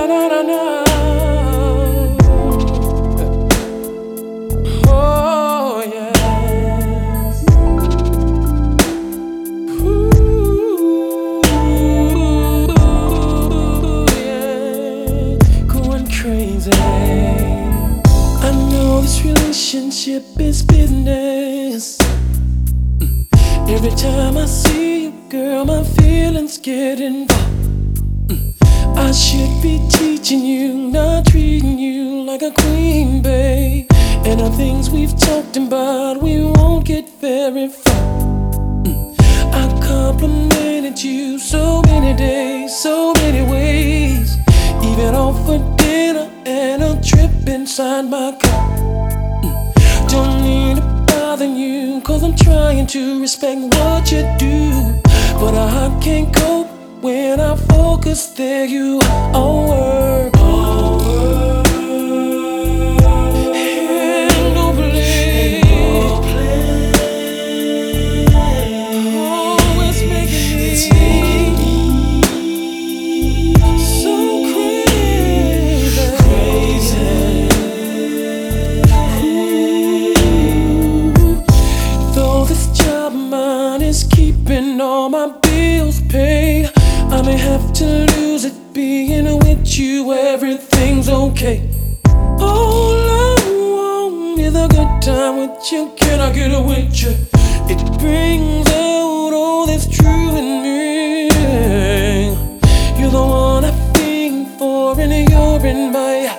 na na na. Oh yes. Ooh, yeah. Going crazy. I know this relationship is business. Every time I see you, girl, my feelings get involved. I should be teaching you, not treating you like a queen, babe. And the things we've talked about, we won't get very far. I complimented you so many days, so many ways. Even off for dinner and a trip inside my car. Don't need to bother you, cause I'm trying to respect what you do. But I can't cope when I focus, there you are. All work, all work, and no play, oh, it's making me so crazy. Ooh. Though this job of mine is keeping all my bills paid, I may have to lose it being with you, everything's okay. All I want is a good time with you, can I get it with you? It brings out all that's true in me. You're the one I think for and you're in my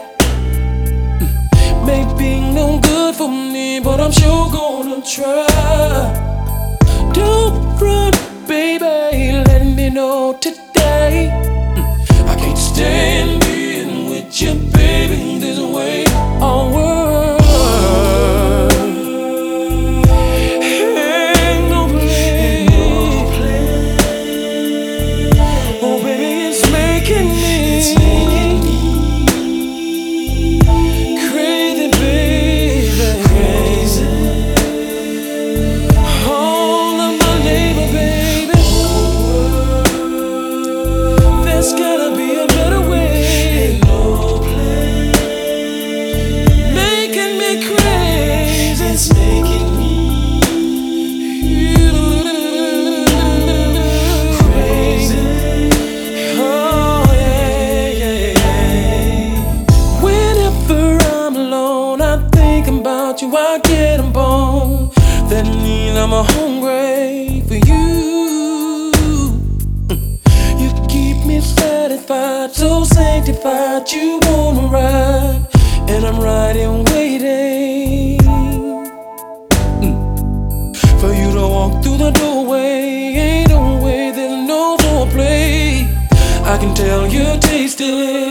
maybe no good for me, but I'm sure gonna try. Don't run, baby, let me know today. I can't stand being with you, baby, this way. All world, ain't no play. Oh, baby, it's making me crazy, baby, crazy. All of my labor, baby. There's gotta be a better way. No play. Making me crazy. It's making me crazy. Oh yeah, yeah. Whenever I'm alone, I think about you, I get 'em bone. That means I'm hungry for you. Satisfied, so sanctified, you wanna ride, and I'm riding, waiting for you to walk through the doorway. Ain't no way, there's no foreplay. I can tell you're tasting